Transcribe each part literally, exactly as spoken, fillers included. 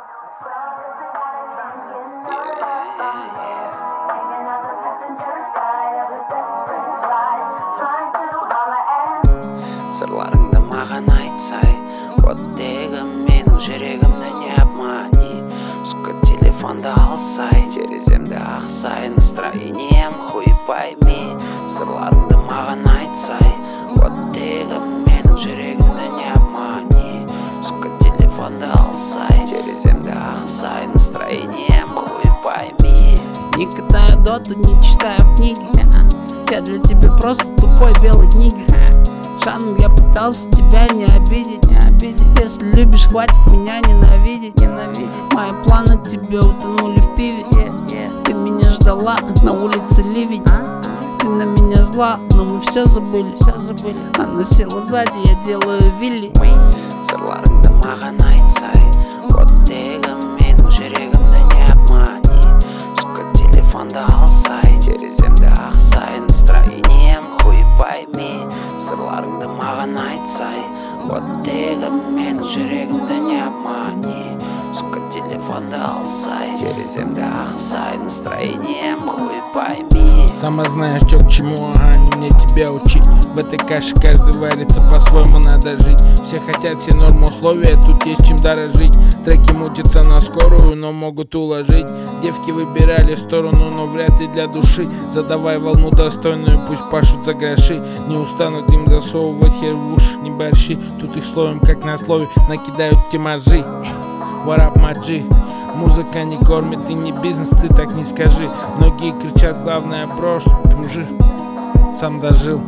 Сырларыңды маған айтсай, оттегі менің жүрегімді не обмани. Сука, телефонды алсай, тереземді ақсай, настроением хуй пойми. Сырларыңды маған айтсай, оттегі менің жүрегімді не обмани. Сука, телефонды алсай, тереземді ақсай, настроением хуй пойми. Не катаю доту, не читаю книги. Я для тебя просто тупой белый нигер. Шаном я пытался тебя не обидеть, не обидеть. Если любишь, хватит меня ненавидеть, ненавидеть. Мои планы тебе утонули в пиве. yeah, yeah. Ты меня ждала, на улице ливень. Ты на меня зла, но мы все забыли, все забыли. Она села сзади, я делаю вилли. Сырларыңды маған айтсай, оттегі менің жүрегімді не обмани. Сука, телефонды алсай, тереземді ақсай, настроением хуй пойми. Сырларыңды маған айтсай, оттегі менің жүрегімді не обмани. Сука, телефонды алсай, тереземді ақсай, настроением хуй пойми. Сама знаешь, чё к чему, ага, не мне тебя учить. В этой каше каждый варится по-своему, надо жить. Все хотят все нормы условия, тут есть чем дорожить. Треки мутятся на скорую, но могут уложить. Девки выбирали сторону, но вряд ли для души. Задавай волну достойную, пусть пашут за гроши. Не устанут им засовывать хер в уши, не борщи. Тут их словом, как на слове, накидают тимажи. What up, my G? Музыка не кормит и не бизнес, ты так не скажи. Многие кричат, главное бро, чтоб мужик сам дожил.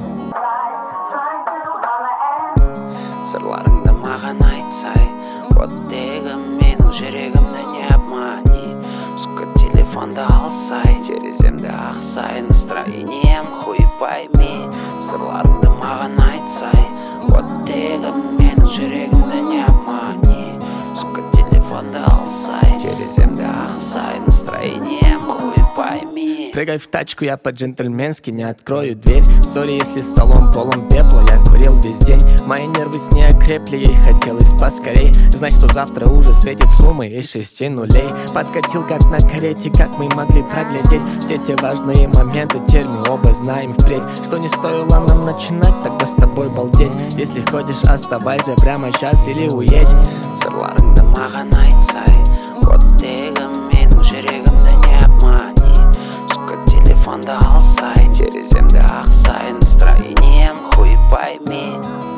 Сырларыңды маған айтсай, оттегі менің жүрегімді не обмани. Сука, телефонды алсай, тереземді ақсай, настроением хуй пойми. Сырларыңды маған айтсай, оттегі менің жүрегімді не обмани. Сука, телефонды алсай, тереземді ақсай, настроением хуй пойми. Прыгай в тачку, я по-джентльменски не открою дверь. Сори, если салон полон пепла, я курил весь день. Мои нервы с ней окрепли, ей хотелось поскорей. Знать, что завтра уже светит суммы из шести нулей. Подкатил как на карете, как мы могли проглядеть все те важные моменты, теперь мы оба знаем впредь, что не стоило нам начинать тогда с тобой балдеть. Если ходишь, оставайся прямо сейчас или уедь. Сырларыңды маған айтсай, оттегі менің жүрегімді не обмани. Сука, телефонды алсай, тереземді ақсай, настроением хуй пойми.